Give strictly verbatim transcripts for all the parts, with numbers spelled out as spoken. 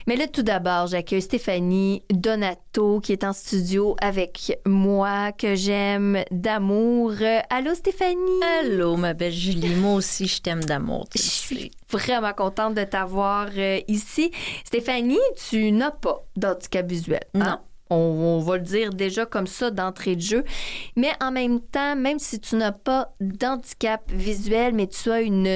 Mais là, tout d'abord, j'accueille Stéphanie Donato qui est en studio avec moi, que j'aime d'amour. Allô, Stéphanie? Allô, ma belle Julie. Moi aussi, je t'aime d'amour. Je suis vraiment contente de t'avoir euh, ici. Stéphanie, tu n'as pas d'handicap visuel. Non. Hein? On, on va le dire déjà comme ça d'entrée de jeu. Mais en même temps, même si tu n'as pas d'handicap visuel, mais tu as une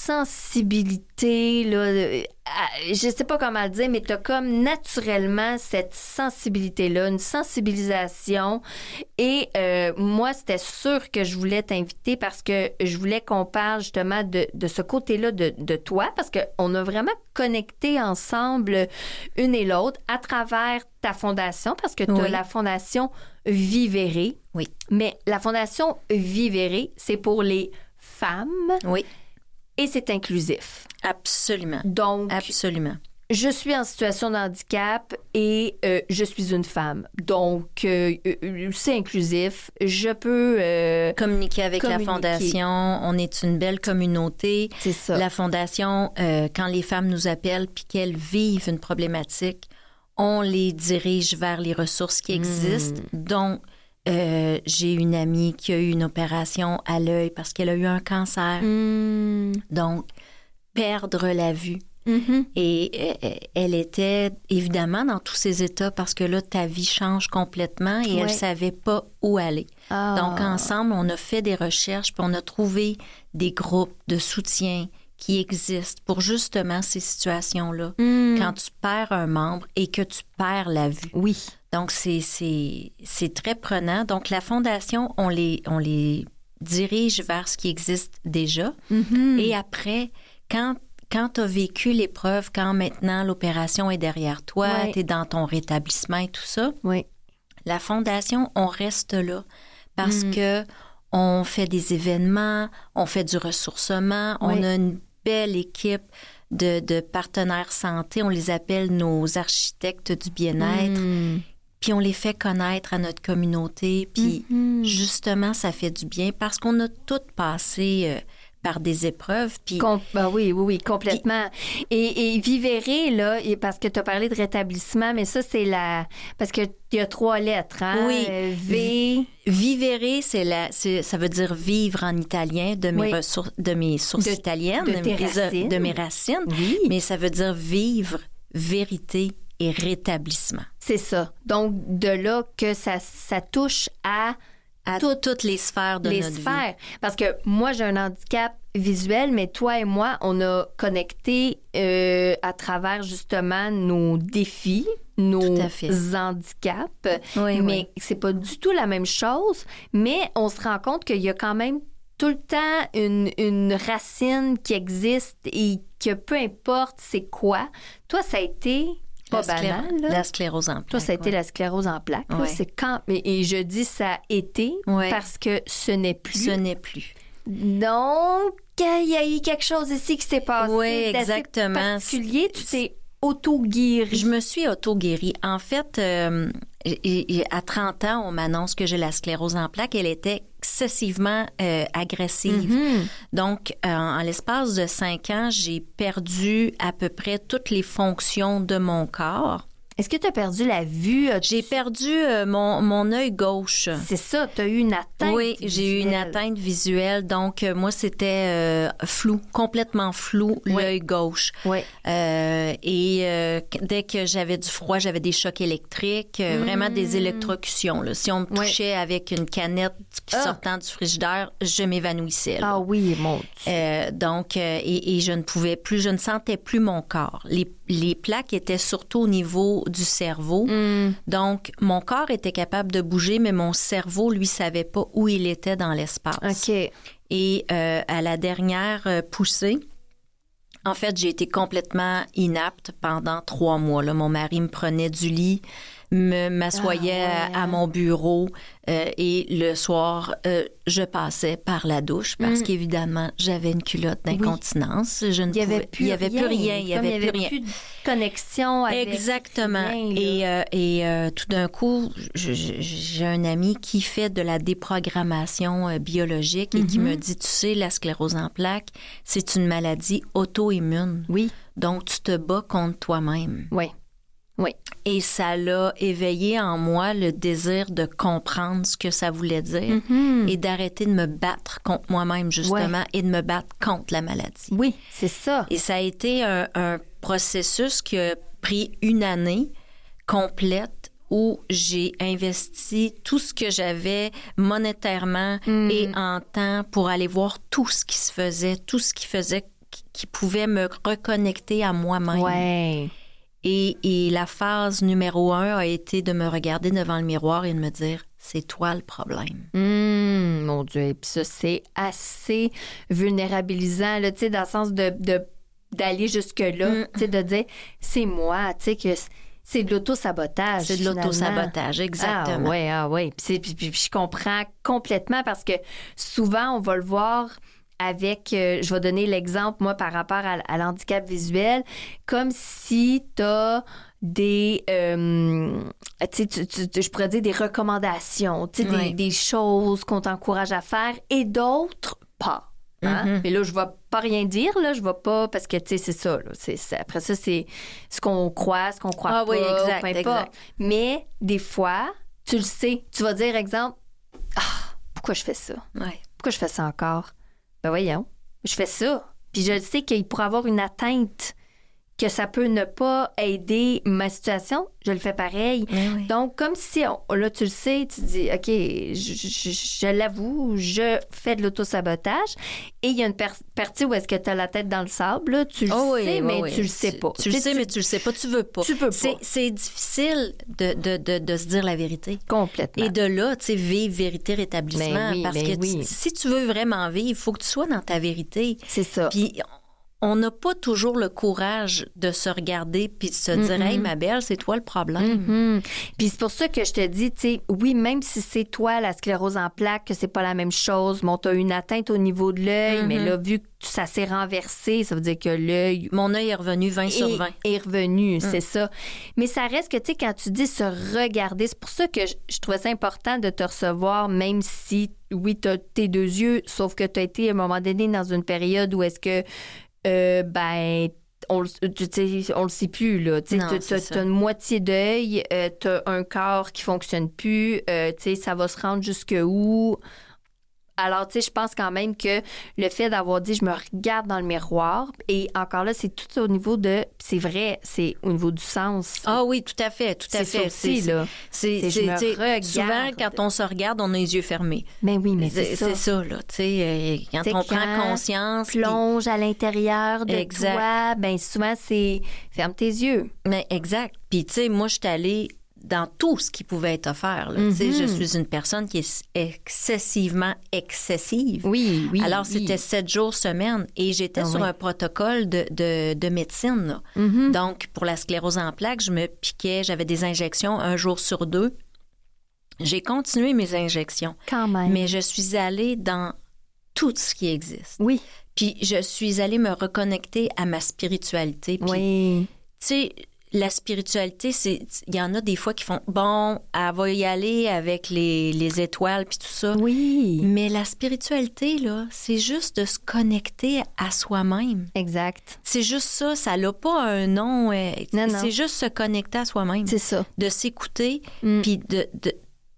sensibilité, là, je ne sais pas comment le dire, mais tu as comme naturellement cette sensibilité-là, une sensibilisation. Et euh, moi, c'était sûr que je voulais t'inviter parce que je voulais qu'on parle justement de, de ce côté-là de, de toi, parce qu'on a vraiment connecté ensemble une et l'autre à travers ta fondation, parce que tu as oui. la fondation Vivere. Oui. Mais la fondation Vivere, c'est pour les femmes. Oui. Et c'est inclusif. Absolument. Donc, absolument. Je suis en situation de handicap et euh, je suis une femme. Donc, euh, c'est inclusif. Je peux... Euh, communiquer avec communiquer. La Fondation. On est une belle communauté. C'est ça. La Fondation, euh, quand les femmes nous appellent puis qu'elles vivent une problématique, on les dirige vers les ressources qui existent. Mmh. Donc, euh, j'ai une amie qui a eu une opération à l'œil parce qu'elle a eu un cancer. Mmh. Donc, perdre la vue. Mm-hmm. Et euh, elle était évidemment dans tous ces états parce que là, ta vie change complètement et ouais. elle ne savait pas où aller. Ah. Donc, ensemble, on a fait des recherches puis on a trouvé des groupes de soutien qui existent pour justement ces situations-là. Mm. Quand tu perds un membre et que tu perds la vue. Oui. Donc, c'est, c'est, c'est très prenant. Donc, la Fondation, on les, on les dirige vers ce qui existe déjà. Mm-hmm. Et après, quand Quand tu as vécu l'épreuve, quand maintenant l'opération est derrière toi, ouais. tu es dans ton rétablissement et tout ça, oui. la Fondation, on reste là parce mm. que on fait des événements, on fait du ressourcement, oui. on a une belle équipe de, de partenaires santé, on les appelle nos architectes du bien-être, mm. puis on les fait connaître à notre communauté, puis mm-hmm. justement, ça fait du bien parce qu'on a toutes passé... Euh, par des épreuves. Puis... Com- ben oui, oui, oui, complètement. Puis... Et, et Vivere, là, parce que tu as parlé de rétablissement, mais ça, c'est la... Parce qu'il y a trois lettres, hein? Oui. V... Vivere, c'est la, c'est, ça veut dire vivre en italien, de mes, oui. ressources, de mes sources de, italiennes. De tes mes, racines. De mes racines. Oui. Mais ça veut dire vivre, vérité et rétablissement. C'est ça. Donc, de là que ça, ça touche à... À Tout, toutes les sphères de les notre sphères. vie. Parce que moi, j'ai un handicap visuel, mais toi et moi, on a connecté euh, à travers justement nos défis, nos handicaps. Oui, mais oui. c'est pas du tout la même chose. Mais on se rend compte qu'il y a quand même tout le temps une, une racine qui existe et que peu importe c'est quoi. Toi, ça a été... Pas la, banal, sclé- là. la sclérose en plaques. Toi, ça a été ouais. la sclérose en plaques. Ouais. C'est quand... Et je dis ça a été ouais. parce que ce n'est plus. Ce n'est plus. Donc, il y a eu quelque chose ici qui s'est passé. Oui, exactement. Particulier, tu t'es auto-guérie. Je me suis auto-guérie. En fait, euh, à trente ans, on m'annonce que j'ai la sclérose en plaques. Elle était excessivement euh, agressive. Mm-hmm. Donc, euh, en l'espace de cinq ans, j'ai perdu à peu près toutes les fonctions de mon corps. Est-ce que tu as perdu la vue? As-tu... J'ai perdu euh, mon, mon œil gauche. C'est ça, tu as eu une atteinte Oui, visuelle. J'ai eu une atteinte visuelle. Donc, euh, moi, c'était euh, flou, complètement flou, oui. l'œil gauche. Oui. Euh, et euh, dès que j'avais du froid, j'avais des chocs électriques, euh, mmh. vraiment des électrocutions. Là. Si on me touchait oui. avec une canette qui ah. sortant du frigidaire, je m'évanouissais. Là. Ah oui, mon Dieu. Euh, donc, euh, et, et je ne pouvais plus, je ne sentais plus mon corps. Les, les plaques étaient surtout au niveau du cerveau. Mm. Donc, mon corps était capable de bouger, mais mon cerveau, lui, savait pas où il était dans l'espace. OK. Et euh, à la dernière euh, poussée, en fait, j'ai été complètement inapte pendant trois mois. Là. Mon mari me prenait du lit, me, m'assoyait ah, ouais. à, à mon bureau euh, et le soir, euh, je passais par la douche parce mm. qu'évidemment, j'avais une culotte d'incontinence. Oui. Je ne il n'y avait, pouvais, il y avait plus rien. Il n'y avait, avait plus rien. plus de connexion avec Exactement. rien, et euh, et euh, tout d'un coup, je, je, j'ai un ami qui fait de la déprogrammation euh, biologique et mm-hmm. qui me dit, tu sais, la sclérose en plaques, c'est une maladie auto-immune. Oui. Donc, tu te bats contre toi-même. Oui. Oui. Et ça l'a éveillé en moi le désir de comprendre ce que ça voulait dire mm-hmm. et d'arrêter de me battre contre moi-même, justement, ouais. et de me battre contre la maladie. Oui, c'est ça. Et ça a été un, un processus qui a pris une année complète où j'ai investi tout ce que j'avais monétairement mm. et en temps pour aller voir tout ce qui se faisait, tout ce qui faisait, qui, qui pouvait me reconnecter à moi-même. Ouais. Et, et la phase numéro un a été de me regarder devant le miroir et de me dire, c'est toi le problème. Mmh, mon Dieu, et puis ça, c'est assez vulnérabilisant, là, tu sais, dans le sens de, de, d'aller jusque-là, mmh. tu sais, de dire, c'est moi, tu sais, que c'est de l'auto-sabotage. C'est de finalement. l'auto-sabotage, exactement. Ah oui, ah oui, puis, puis, puis, puis je comprends complètement parce que souvent, on va le voir... avec, euh, je vais donner l'exemple, moi, par rapport à, à l'handicap visuel, comme si tu as des, euh, tu sais, je pourrais dire des recommandations, tu sais, oui. des, des choses qu'on t'encourage à faire et d'autres pas. Hein? Mm-hmm. Mais là, je ne vais pas rien dire, là, je ne vais pas, parce que, tu sais, c'est ça, là, c'est, c'est, après ça, c'est ce qu'on croit, ce qu'on croit ah, pas, oui, exact, peu importe. Exact. Mais des fois, tu le sais, tu vas dire, exemple, ah, pourquoi je fais ça? Oui. Pourquoi je fais ça encore? Ben voyons, je fais ça. Puis je sais qu'il pourrait avoir une atteinte, que ça peut ne pas aider ma situation, je le fais pareil. Oui. Donc, comme si, on, là, tu le sais, tu dis, OK, je, je, je l'avoue, je fais de l'autosabotage. Et il y a une per- partie où est-ce que tu as la tête dans le sable, là, tu le oh oui, sais, oui, mais oui. tu le sais pas. Tu, tu le sais, tu... mais tu le sais pas, tu veux pas. Tu peux pas. C'est, c'est difficile de, de, de, de se dire la vérité. Complètement. Et de là, tu sais, vivre vérité rétablissement. Ben oui, parce ben que oui. tu, si tu veux vraiment vivre, il faut que tu sois dans ta vérité. C'est ça. Puis on n'a pas toujours le courage de se regarder puis de se mm-hmm. dire, hey, ma belle, c'est toi le problème. Mm-hmm. Puis c'est pour ça que je te dis, tu sais, oui, même si c'est toi la sclérose en plaques, que c'est pas la même chose, bon, t'as une atteinte au niveau de l'œil, mm-hmm. mais là, vu que ça s'est renversé, ça veut dire que l'œil... Mon œil est revenu vingt sur vingt. Est revenu, mm. c'est ça. Mais ça reste que, tu sais, quand tu dis se regarder, c'est pour ça que je, je trouvais ça important de te recevoir, même si, oui, t'as tes deux yeux, sauf que t'as été, à un moment donné, dans une période où est-ce que Euh, ben, on, tu sais, on le sait plus, là. Tu as une moitié d'œil, euh, tu as un corps qui fonctionne plus, euh, tu sais, ça va se rendre jusque où? Alors, tu sais, je pense quand même que le fait d'avoir dit « je me regarde dans le miroir », et encore là, c'est tout au niveau de... C'est vrai, c'est au niveau du sens. Ah oui, tout à fait, tout à c'est fait. Aussi, c'est, là. C'est, c'est, c'est, je me regarde. Souvent, quand on se regarde, on a les yeux fermés. Mais oui, mais c'est, c'est ça. C'est ça, là, tu sais, quand t'sais, on quand prend conscience... plonge pis... à l'intérieur de exact. toi, bien souvent, c'est « ferme tes yeux ». Mais exact. Puis, tu sais, moi, je suis allée dans tout ce qui pouvait être offert. Là. Mm-hmm. Je suis une personne qui est excessivement excessive. Oui, oui. Alors, oui. c'était sept jours semaine et j'étais ah, sur oui. un protocole de, de, de médecine. Là. Mm-hmm. Donc, pour la sclérose en plaques, je me piquais, j'avais des injections un jour sur deux. J'ai continué mes injections. Quand même. Mais je suis allée dans tout ce qui existe. Oui. Puis, je suis allée me reconnecter à ma spiritualité. Puis, oui. Tu sais, la spiritualité, c'est il y en a des fois qui font bon, elle va y aller avec les, les étoiles puis tout ça. Oui. Mais la spiritualité là, c'est juste de se connecter à soi-même. Exact. C'est juste ça, ça n'a pas un nom. Euh, non, non. C'est juste se connecter à soi-même. C'est ça. De s'écouter mm. puis de, de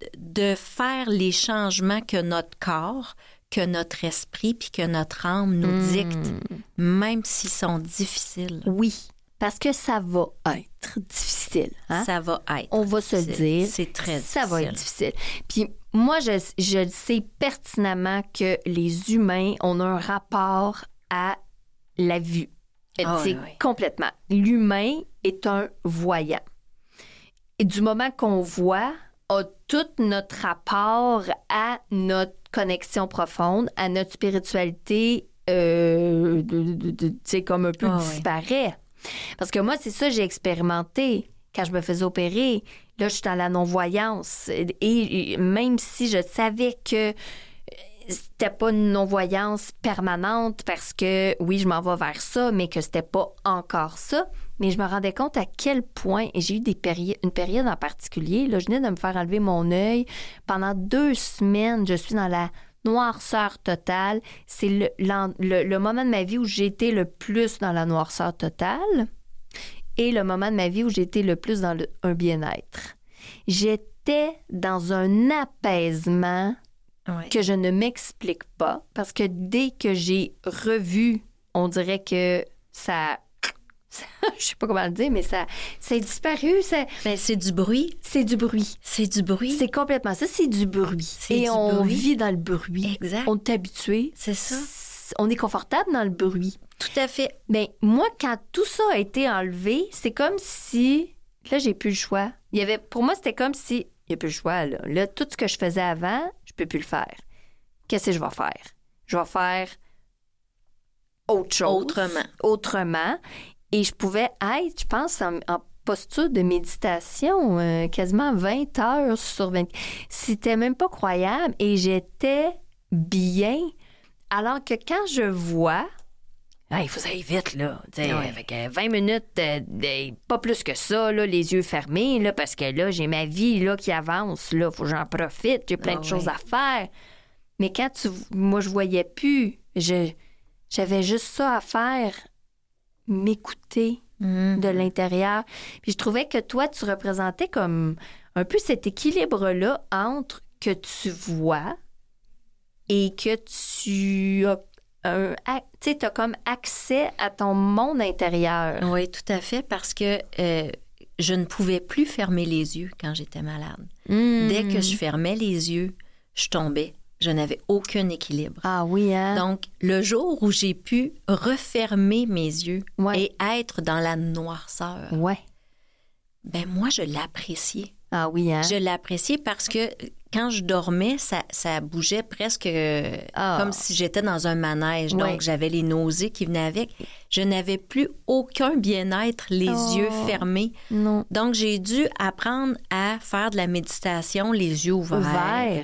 de faire les changements que notre corps, que notre esprit puis que notre âme nous mm. dicte, même s'ils sont difficiles. Oui. Parce que ça va être difficile. Hein? Ça va être. On va se le dire. C'est très difficile. Ça va être difficile. Puis moi, je, je sais pertinemment que les humains, on a un rapport à la vue. Oh, c'est oui, oui. complètement. L'humain est un voyant. Et du moment qu'on voit, a tout notre rapport à notre connexion profonde, à notre spiritualité, euh, de, de, de, tu sais, comme un peu oh, disparaît. Oui. Parce que moi, c'est ça que j'ai expérimenté quand je me faisais opérer. Là, je suis dans la non-voyance. Et, et même si je savais que c'était pas une non-voyance permanente parce que, oui, je m'en vais vers ça, mais que c'était pas encore ça. Mais je me rendais compte à quel point, et j'ai eu des péri- une période en particulier, là, je venais de me faire enlever mon œil. Pendant deux semaines, je suis dans la noirceur totale. C'est le, le, le moment de ma vie où j'ai été le plus dans la noirceur totale et le moment de ma vie où j'ai été le plus dans le, un bien-être. J'étais dans un apaisement ouais. que je ne m'explique pas parce que dès que j'ai revu, on dirait que ça... ça je sais pas comment le dire, mais ça, ça a disparu. Ça... Ben, c'est du bruit. C'est du bruit. C'est du bruit. C'est complètement ça, c'est du bruit. C'est Et du on bruit. vit dans le bruit. Exact. On est habitué. C'est ça. On est confortable dans le bruit. Tout à fait. Mais moi, quand tout ça a été enlevé, c'est comme si... Là, j'ai plus le choix. Il y avait, pour moi, c'était comme si... Il n'y a plus le choix, là. Là, tout ce que je faisais avant, je peux plus le faire. Qu'est-ce que je vais faire? Je vais faire autre chose. Autrement. Autrement. Et je pouvais être, je pense, en, en posture de méditation, euh, quasiment vingt heures sur vingt. C'était même pas croyable. Et j'étais bien. Alors que quand je vois... Ah, il faut que ça aille vite, là. Ouais. Avec vingt minutes, euh, euh, pas plus que ça, là, les yeux fermés, là, parce que là, j'ai ma vie là, qui avance. Il faut que j'en profite. J'ai plein ah, de choses ouais. à faire. Mais quand tu, moi, je voyais plus. Je, j'avais juste ça à faire. M'écouter Mmh. de l'intérieur. Puis je trouvais que toi, tu représentais comme un peu cet équilibre-là entre que tu vois et que tu as un... Tu sais, tu as comme accès à ton monde intérieur. Oui, tout à fait, parce que euh, je ne pouvais plus fermer les yeux quand j'étais malade. Mmh. Dès que je fermais les yeux, je tombais. Je n'avais aucun équilibre. Ah oui, hein? Donc, le jour où j'ai pu refermer mes yeux ouais. et être dans la noirceur, ouais. ben moi, je l'appréciais. Ah oui, hein? Je l'appréciais parce que quand je dormais, ça, ça bougeait presque ah. comme si j'étais dans un manège. Ouais. Donc, j'avais les nausées qui venaient avec. Je n'avais plus aucun bien-être, les oh. yeux fermés. Non. Donc, j'ai dû apprendre à faire de la méditation, les yeux ouverts. Ouverts.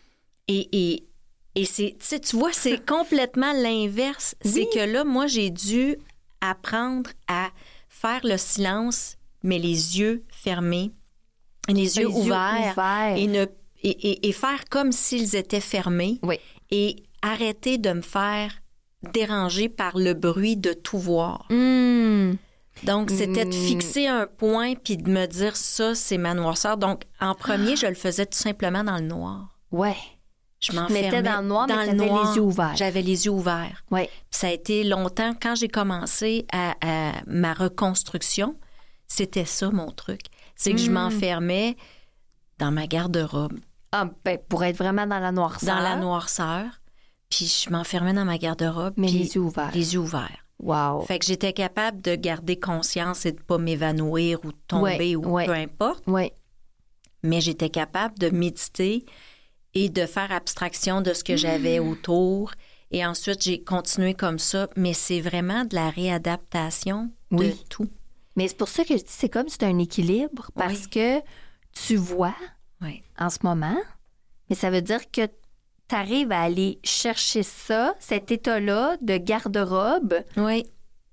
Et, et, et c'est, tu vois, c'est complètement l'inverse. Oui. C'est que là, moi, j'ai dû apprendre à faire le silence, mais les yeux fermés, les, les yeux, ouverts, yeux ouverts. Et, ne, et, et, et faire comme s'ils étaient fermés. Oui. Et arrêter de me faire déranger par le bruit de tout voir. Mmh. Donc, c'était de mmh. fixer un point puis de me dire ça, c'est ma noirceur. Donc, en premier, je le faisais tout simplement dans le noir. Ouais. Je tu m'enfermais mettais dans le noir, dans mais le t'avais noir. les yeux ouverts. J'avais les yeux ouverts. Oui. Ça a été longtemps, quand j'ai commencé à, à ma reconstruction, c'était ça mon truc. C'est que mmh. je m'enfermais dans ma garde-robe. Ah, ben, pour être vraiment dans la noirceur. Dans la noirceur. Puis je m'enfermais dans ma garde-robe. Mais puis les yeux ouverts. Les yeux ouverts. Wow. Fait que j'étais capable de garder conscience et de pas m'évanouir ou de tomber ouais, ou ouais. peu importe. Oui. Mais j'étais capable de méditer et de faire abstraction de ce que j'avais mmh. autour. Et ensuite, j'ai continué comme ça. Mais c'est vraiment de la réadaptation oui. de tout. Mais c'est pour ça que je dis c'est comme si c'est un équilibre. Parce oui. que tu vois oui. en ce moment, mais ça veut dire que tu arrives à aller chercher ça, cet état-là de garde-robe, oui.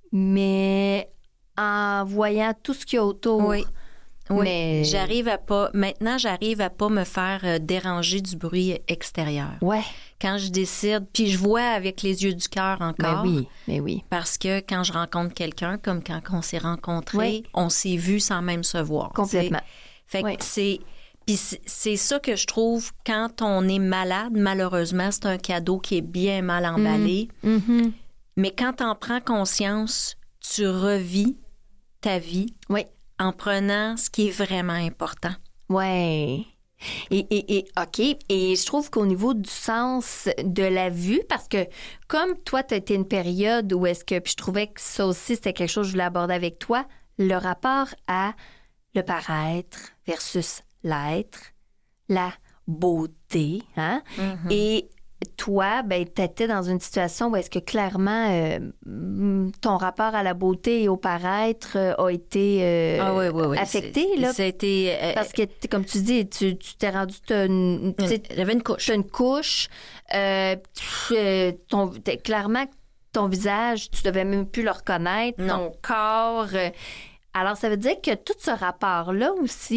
mais en voyant tout ce qu'il y a autour. Oui. Oui, mais... j'arrive à pas... Maintenant, j'arrive à pas me faire euh, déranger du bruit extérieur. Ouais. Quand je décide, puis je vois avec les yeux du cœur encore. Mais oui, mais oui. Parce que quand je rencontre quelqu'un, comme quand on s'est rencontrés, oui. on s'est vu sans même se voir. Complètement. Fait que oui. c'est... Puis c'est ça que je trouve, quand on est malade, malheureusement, c'est un cadeau qui est bien mal emballé. Mmh. Mmh. Mais quand tu en prends conscience, tu revis ta vie. Oui. En prenant ce qui est vraiment important. Oui. Et, et, et OK. Et je trouve qu'au niveau du sens de la vue, parce que comme toi, tu as été une période où est-ce que, puis je trouvais que ça aussi, c'était quelque chose que je voulais aborder avec toi, le rapport à le paraître versus l'être, la beauté, hein? Mm-hmm. Et toi, ben, tu étais dans une situation où est-ce que clairement euh, ton rapport à la beauté et au paraître euh, a été euh, ah, oui, oui, oui. affecté. C'est, là, ça a été, euh, parce que, comme tu dis, tu, tu t'es rendu... J'avais une couche. Tu as une couche. Euh, tu, euh, ton, clairement, ton visage, tu devais même plus le reconnaître. Non. Ton corps. Euh, alors, ça veut dire que tout ce rapport-là aussi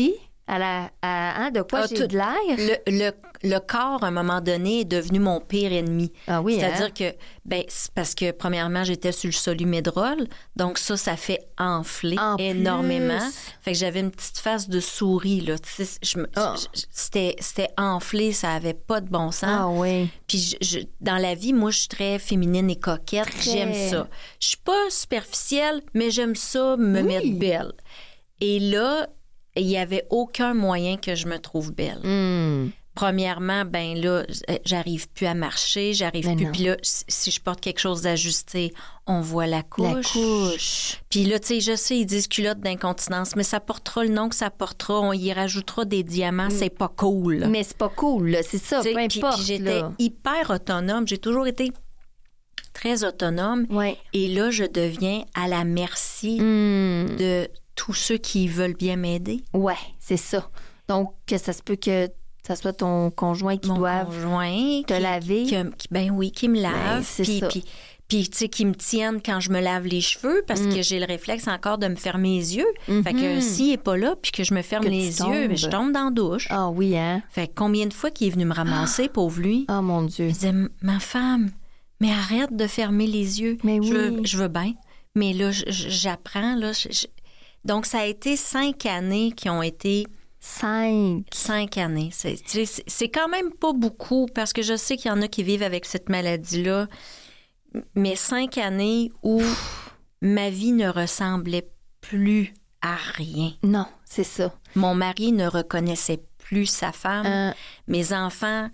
À la, à, hein, de quoi Ah, j'ai tout- de l'air? Le, le, le corps, à un moment donné, est devenu mon pire ennemi. Ah oui, C'est-à-dire hein? que, ben, c'est parce que, premièrement, j'étais sur le Solumédrol, donc ça, ça fait enfler En énormément. plus. Fait que j'avais une petite face de souris, là. Tu sais, je me- Ah. je- je- c'était, c'était enflé, ça avait pas de bon sens. Ah oui. Puis je- je- dans la vie, moi, je suis très féminine et coquette. Très. J'aime ça. Je suis pas superficielle, mais j'aime ça me Oui. mettre belle. Et là, il y avait aucun moyen que je me trouve belle. Hum. Premièrement, ben là, j'arrive plus à marcher, j'arrive Mais plus. non. Puis là, si je porte quelque chose d'ajusté, on voit la couche. La couche. Puis là, tu sais, je sais, ils disent culotte d'incontinence, mais ça portera le nom que ça portera. On y rajoutera des diamants, c'est pas cool. Mais c'est pas cool, là. C'est ça, Tu sais, peu puis- importe. puis j'étais là. hyper autonome. J'ai toujours été très autonome. Ouais. Et là, je deviens à la merci Hum. de tous ceux qui veulent bien m'aider. Ouais, c'est ça. Donc, que ça se peut que ça soit ton conjoint qui Mon doive conjoint te qui- laver. qui- qui- ben oui, qui me lave. Ben, c'est puis, ça. puis, puis, tu sais, qui me tienne quand je me lave les cheveux parce Mm. que j'ai le réflexe encore de me fermer les yeux. Fait que Mhm. s'il n'est pas là puis que je me ferme Que tu les tombes. yeux, ben, je tombe dans la douche. Ah oui, hein? Fait que combien de fois qu'il est venu me ramasser, pauvre lui, Oh mon Dieu. il disait, ma femme, mais arrête de fermer les yeux. Mais je, oui. veux, je veux bien. Mais là, je- je- j'apprends. Là, je- je- Donc, ça a été cinq années qui ont été... Cinq. Cinq années. C'est, tu sais, c'est- c'est quand même pas beaucoup parce que je sais qu'il y en a qui vivent avec cette maladie-là. Mais cinq années où ma vie ne ressemblait plus à rien. Non, c'est ça. Mon mari ne reconnaissait plus sa femme. Euh, Mes enfants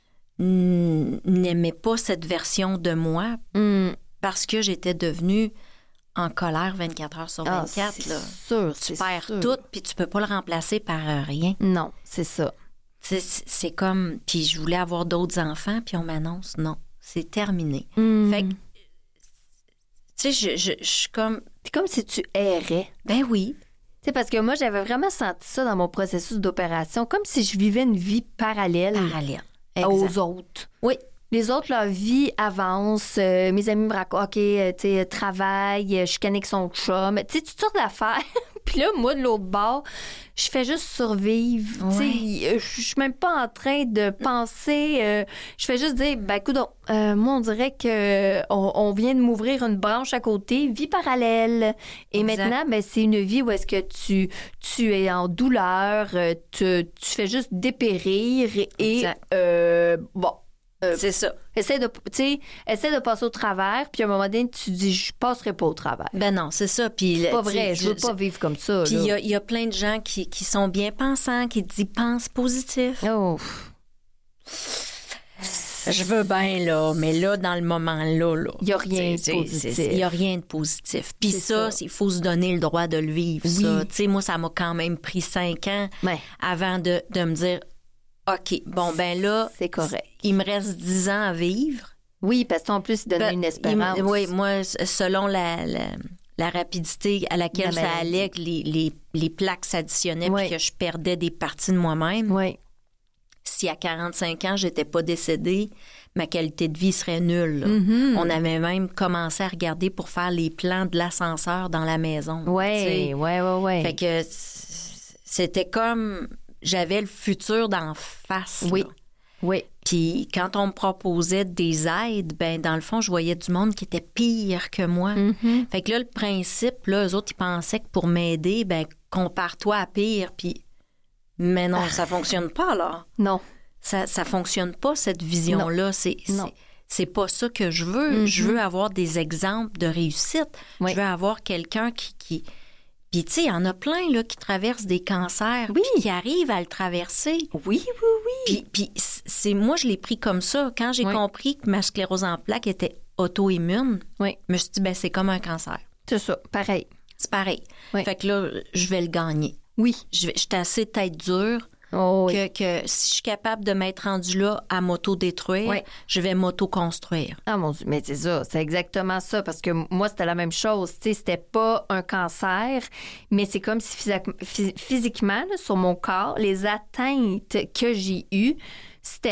n- n'aimaient pas cette version de moi hum. parce que j'étais devenue en colère vingt-quatre heures sur Ah, vingt-quatre. c'est là. sûr, Tu c'est perds sûr. tout, puis tu peux pas le remplacer par euh, rien. Non, c'est ça. Tu sais, C'est c'est comme... Puis je voulais avoir d'autres enfants, puis on m'annonce, non, c'est terminé. Hum. Fait que, tu sais, je, je, je suis comme, C'est comme si tu errais. ben oui, Tu sais, parce que moi, j'avais vraiment senti ça dans mon processus d'opération, comme si je vivais une vie parallèle parallèle. aux Exact. autres. Oui, Les autres, leur vie avance. Euh, mes amis me racontent, OK, euh, tu sais, travail, euh, je connais avec son chum. Tu sais, toutes sortes d'affaires. Puis là, moi, de l'autre bord, je fais juste survivre. Tu sais, euh, je suis même pas en train de penser. euh, je fais juste dire, ben, écoute, euh, moi, on dirait que on, on vient de m'ouvrir une branche à côté, vie parallèle. Et Exact. maintenant, ben, c'est une vie où est-ce que tu, tu es en douleur, euh, tu, tu fais juste dépérir et, Exact. euh, bon. Euh, c'est ça. Essaie de, tu sais, essaie de passer au travers, puis à un moment donné, tu dis, je passerai pas au travers. Ben non, c'est ça. Puis C'est pas tu sais, vrai, je veux pas vivre comme ça. Puis là. il y a, il y a plein de gens qui, qui sont bien pensants, qui disent pense positif. Oh. Je veux bien, là, mais là, dans le moment-là, là. Il y a rien de c'est- c'est- positif. c'est- Il y a rien de positif. Puis C'est ça, ça. il faut se donner le droit de le vivre, Oui. ça. Tu sais, moi, ça m'a quand même pris cinq ans Ouais, avant de, de me dire, OK, bon, ben là, c'est correct. il me reste dix ans à vivre. Oui, parce qu'en plus, il donnait Ben, une il espérance. me- Oui, moi, selon la, la, la rapidité à laquelle La ça maladie. allait, que les, les, les plaques s'additionnaient Oui. puis que je perdais des parties de moi-même, Oui, si à quarante-cinq ans, j'étais pas décédée, ma qualité de vie serait nulle. là. Mhm. On avait même commencé à regarder pour faire les plans de l'ascenseur dans la maison. tu oui, sais. oui, oui, oui. Fait que c- c'était comme... J'avais le futur d'en face. Oui. là. Oui, Puis quand on me proposait des aides, ben dans le fond, je voyais du monde qui était pire que moi. Mhm. Fait que là, le principe, là, eux autres, ils pensaient que pour m'aider, ben compare-toi à pire, puis... Mais non, ça fonctionne pas, alors. non. Ça, ça fonctionne pas, cette vision-là. C'est, Non. c'est, c'est pas ça que je veux. Mhm. Je veux avoir des exemples de réussite. Oui. Je veux avoir quelqu'un qui... qui... Puis, tu sais, il y en a plein, là, qui traversent des cancers, Oui. puis qui arrivent à le traverser. Oui, oui, oui. Puis, puis c'est, moi, je l'ai pris comme ça. Quand j'ai Oui. compris que ma sclérose en plaques était auto-immune, Oui, je me suis dit, ben c'est comme un cancer. c'est ça, pareil. C'est pareil. Oui. Fait que là, je vais le gagner. Oui. Je vais, je suis assez tête dure Oh, oui. que, que si je suis capable de m'être rendue là à m'auto-détruire, Oui. je vais m'auto-construire. Ah mon Dieu, mais c'est ça, c'est exactement ça, parce que moi, c'était la même chose, tu sais, c'était pas un cancer, mais c'est comme si physique- phys- physiquement, là, sur mon corps, les atteintes que j'ai eues, c'était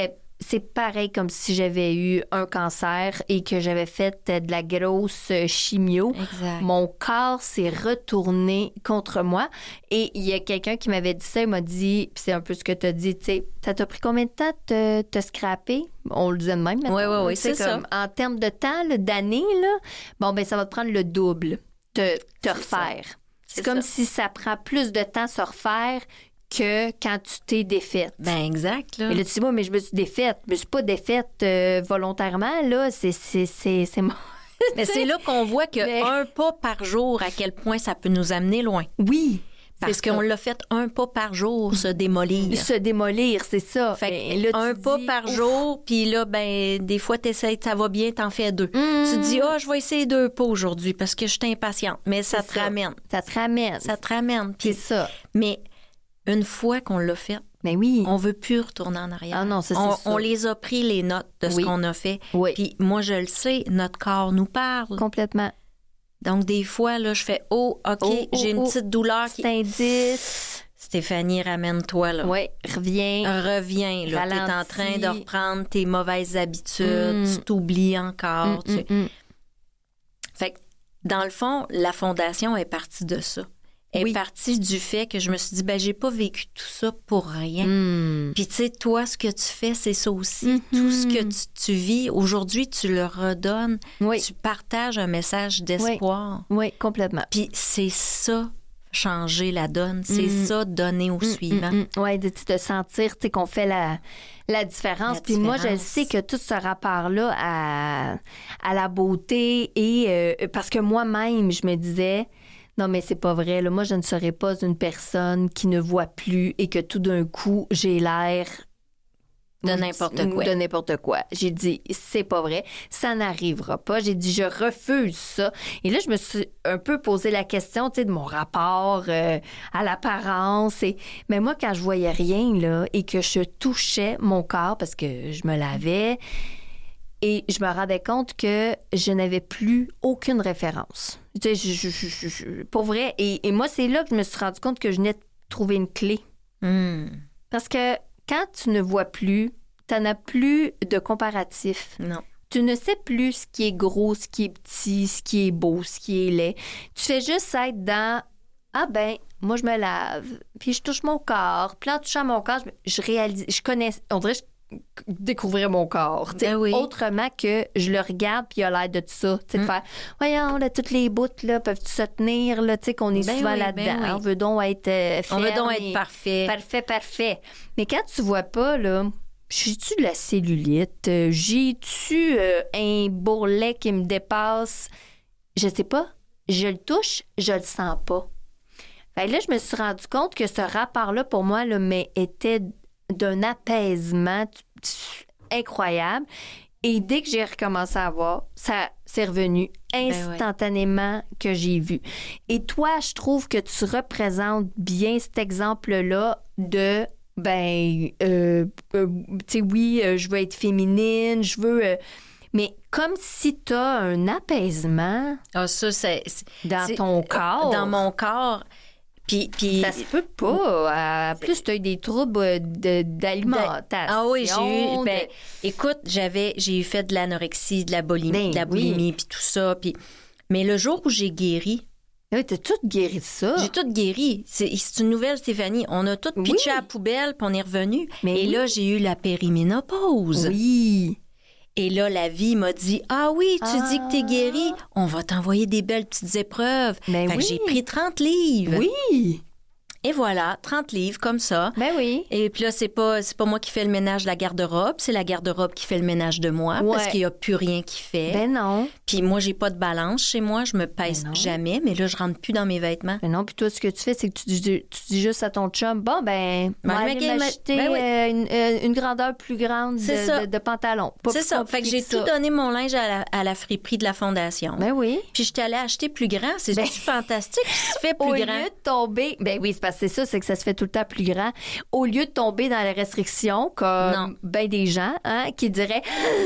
c'est pareil comme si j'avais eu un cancer et que j'avais fait de la grosse chimio. Exact. Mon corps s'est retourné contre moi. Et il y a quelqu'un qui m'avait dit ça, il m'a dit, puis c'est un peu ce que tu as dit, tu sais, ça t'a pris combien de temps de te, te scraper? On le disait de même maintenant. Oui, oui, oui, c'est comme, ça. En termes de temps, là, d'années, là, bon, ben ça va te prendre le double, te, te refaire. C'est, c'est comme ça. Si ça prend plus de temps se refaire que quand tu t'es défaite. Ben exact, là. Et là, tu dis, moi, mais je me suis défaite. Je me suis pas défaite euh, volontairement, là. C'est, c'est, c'est, c'est moi. Mais c'est là qu'on voit que mais... un pas par jour, à quel point ça peut nous amener loin. Oui. Parce qu'on l'a fait un pas par jour, se démolir. Se démolir, c'est ça. Fait ben, là, un pas dis, par ouf. jour, puis là, ben des fois, t'essayes, ça va bien, t'en fais deux. Mmh. Tu te dis, ah, oh, je vais essayer deux pas aujourd'hui parce que je suis impatiente. Mais ça c'est te ça. ramène. Ça te ramène. Ça te ramène. C'est Puis, ça. Mais une fois qu'on l'a fait, mais oui. on veut plus retourner en arrière. Ah non, ça, c'est on, ça. on les a pris, les notes de ce oui. qu'on a fait. Oui. Puis moi, je le sais, notre corps nous parle. Complètement. Donc, des fois, là, je fais, oh, OK, oh, oh, j'ai une oh. petite douleur. Petit qui... indice. Stéphanie, ramène-toi, là. Oui, reviens. Reviens, là. T'es en train de reprendre tes mauvaises habitudes. Mm. Tu t'oublies encore. Mm, tu... mm, mm. Fait que, dans le fond, la fondation est partie de ça. Elle oui. est partie du fait que je me suis dit, ben, j'ai pas vécu tout ça pour rien. Mm. Puis, tu sais, toi, ce que tu fais, c'est ça aussi. Mm-hmm. Tout ce que tu, tu vis, aujourd'hui, tu le redonnes. Oui. Tu partages un message d'espoir. Oui, oui complètement. Puis, c'est ça, changer la donne. C'est mm. ça, donner au mm, suivant. Mm, mm. Oui, de, de sentir qu'on fait la, la différence. Puis moi, je sais que tout ce rapport-là à, à la beauté et... Euh, parce que moi-même, je me disais... Non, mais c'est pas vrai. Là. Moi, je ne serais pas une personne qui ne voit plus et que tout d'un coup, j'ai l'air... De n'importe quoi. De n'importe quoi. J'ai dit, c'est pas vrai. Ça n'arrivera pas. J'ai dit, je refuse ça. Et là, je me suis un peu posé la question, tu sais, de mon rapport euh, à l'apparence. Et... Mais moi, quand je voyais rien, là, et que je touchais mon corps, parce que je me lavais, et je me rendais compte que je n'avais plus aucune référence. Tu sais, je, je, je, je, pour vrai. Et, et moi, c'est là que je me suis rendu compte que je venais de trouver une clé. Mm. Parce que quand tu ne vois plus, tu n'as plus de comparatif. Non. Tu ne sais plus ce qui est gros, ce qui est petit, ce qui est beau, ce qui est laid. Tu fais juste être dans « Ah ben, moi, je me lave, puis je touche mon corps. Puis en touchant mon corps, je, je réalise, je connais, on dirait que je découvrir mon corps. Ben oui. Autrement que je le regarde puis il a l'air de tout ça. Tu sais, mm. de faire, voyons, là, toutes les bouts, là, peuvent se tenir, là, tu sais, qu'on est ben souvent oui, là-dedans. Ben oui. On veut donc être euh, ferme. On veut donc être parfait. Parfait, parfait. Mais quand tu vois pas, là, j'ai-tu de la cellulite? J'ai-tu euh, un bourrelet qui me dépasse? Je sais pas. Je le touche, je le sens pas. Fait que là, je me suis rendu compte que ce rapport-là, pour moi, là, mais était d'un apaisement incroyable. Et dès que j'ai recommencé à voir, ça c'est revenu instantanément ben ouais. que j'ai vu. Et toi, je trouve que tu représentes bien cet exemple-là de, ben, euh, euh, tu sais, oui, euh, je veux être féminine, je veux... Euh, mais comme si tu as un apaisement ah, ça, c'est, c'est, dans c'est, ton corps. Dans mon corps. Puis, puis, ça se peut pas. En plus, tu as eu des troubles de, d'alimentation. Ah oui, j'ai eu. De... Ben, écoute, j'avais, j'ai eu fait de l'anorexie, de la bulimie, ben, de la boulimie, oui. puis tout ça. Puis, mais le jour où j'ai guéri. Oui, t'as tout guéri de ça. J'ai tout guéri. C'est, c'est une nouvelle, Stéphanie. On a tout pitché oui. à la poubelle, puis on est revenu. Mais Et oui. là, j'ai eu la périménopause. Oui. Et là, la vie m'a dit, ah oui, tu ah. dis que t'es guérie, on va t'envoyer des belles petites épreuves. Ben fait oui. que j'ai pris trente livres. Oui. Et voilà, trente livres comme ça. Ben oui. Et puis là, c'est pas, c'est pas moi qui fais le ménage de la garde-robe, c'est la garde-robe qui fait le ménage de moi ouais. parce qu'il y a plus rien qui fait. Ben non. Puis moi, j'ai pas de balance chez moi, je me pèse ben jamais, mais là, je rentre plus dans mes vêtements. Ben non, puis toi, ce que tu fais, c'est que tu dis, tu dis juste à ton chum, bon, ben, ben, moi, aller m'acheter ben oui. euh, une, euh, une grandeur plus grande de, de, de pantalon. Pas c'est ça. Fait que j'ai tout donné mon linge à la, à la friperie de la Fondation. Ben oui. Puis j'étais allée acheter plus grand. C'est ben, fantastique qui se fait plus au grand. Au lieu de tomber, ben oui, c'est parce que c'est ça, c'est que ça se fait tout le temps plus grand. Au lieu de tomber dans les restrictions, comme ben des gens hein, qui diraient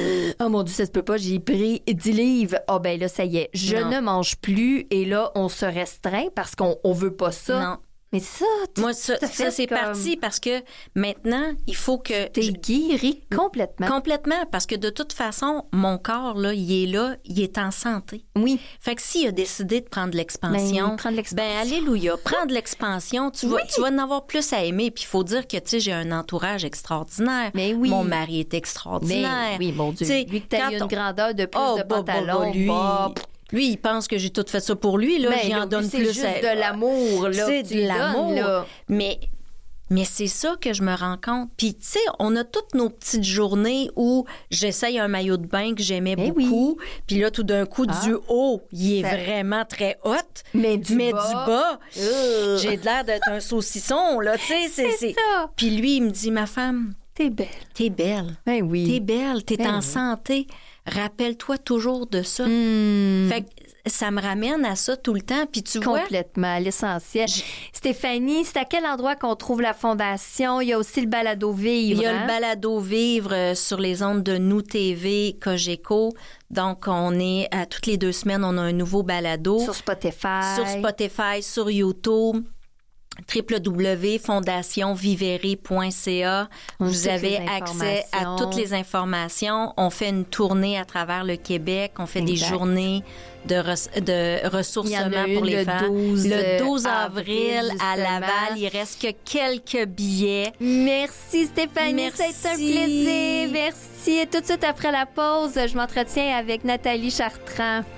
« Oh mon Dieu, ça se peut pas, j'ai pris dix livres. Ah oh, ben là, ça y est, je non. ne mange plus. » Et là, on se restreint parce qu'on on veut pas ça. Non. Mais ça, tu, Moi, ça, ça c'est comme... parti parce que maintenant, il faut que... Tu t'es guéri complètement. Complètement, parce que de toute façon, mon corps, là, il est là, il est en santé. Oui. Fait que s'il a décidé de prendre l'expansion, ben, l'expansion. ben alléluia, prends de l'expansion, tu, oui. vas, tu vas en avoir plus à aimer. Puis il faut dire que, tu sais, j'ai un entourage extraordinaire. Mais oui. Mon mari est extraordinaire. Mais oui, mon Dieu. T'sais, lui que t'as eu une on... grandeur de plus oh, de bah, pantalon. Bah, bah, lui... bah, Lui, il pense que j'ai tout fait ça pour lui. Là, j'y en donne plus. C'est juste à... de l'amour. Là, c'est de l'amour. Là. Mais, mais c'est ça que je me rends compte. Puis, tu sais, on a toutes nos petites journées où j'essaye un maillot de bain que j'aimais mais beaucoup. Oui. Puis là, tout d'un coup, ah. du haut, il est ça... vraiment très hot. Mais du mais bas. Du bas euh. J'ai l'air d'être un saucisson, là. Tu sais, c'est, c'est ça. Puis lui, il me dit, ma femme... T'es belle. T'es belle. Ben oui. T'es belle. T'es ben en oui. santé. Rappelle-toi toujours de ça. Mmh. Fait que ça me ramène à ça tout le temps. Puis tu Complètement, vois... Complètement, l'essentiel. Je... Stéphanie, c'est à quel endroit qu'on trouve la Fondation? Il y a aussi le balado vivre. Il y a hein? le balado vivre euh, sur les ondes de Nous T V, Cogeco. Donc, on est, à toutes les deux semaines, on a un nouveau balado. Sur Spotify. Sur Spotify, sur YouTube. w w w point fondation vivere point c a. Vous avez accès à toutes les informations. On fait une tournée à travers le Québec. On fait exact. Des journées de, re- de ressourcement pour les femmes. Le douze avril à Laval. Il reste que quelques billets. Merci Stéphanie, Merci. C'est un plaisir. Merci. Et tout de suite après la pause, je m'entretiens avec Nathalie Chartrand.